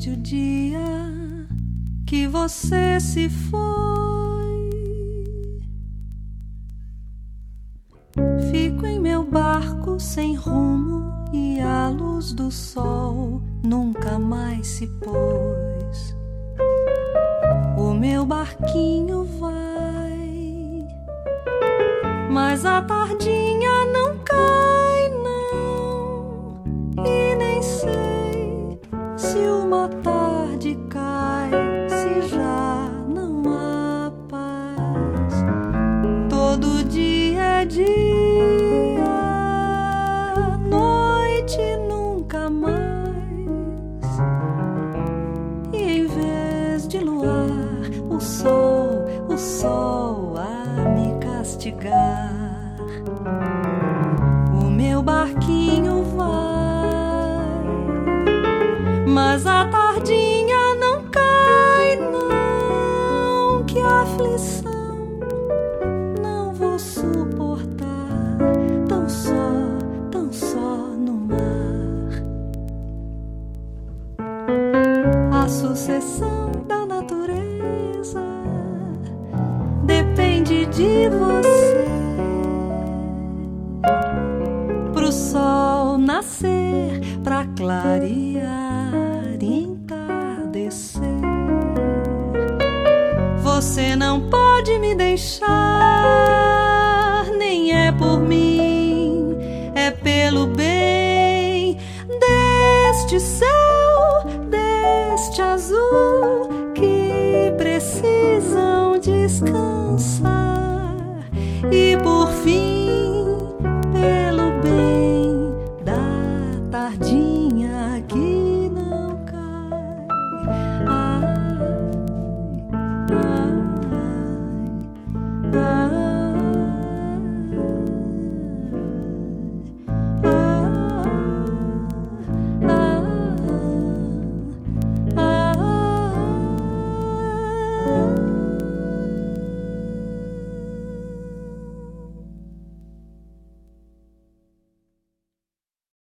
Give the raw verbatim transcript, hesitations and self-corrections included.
desde o dia que você se foi. Fico em meu barco sem rumo e a luz do sol nunca mais se pôs. O meu barquinho vai, mas a tardinha não cai, não. E nem sei se uma tarde cai, se já não há paz. Todo dia é dia, noite nunca mais. E em vez de luar, o sol, o sol a me castigar. O meu barquinho vai, mas a tardinha não cai, não. Que aflição, não vou suportar, tão só, tão só no mar. A sucessão da natureza depende de você. Pro sol nascer, pra clarear e entardecer. Você não pode me deixar, nem é por mim, é pelo bem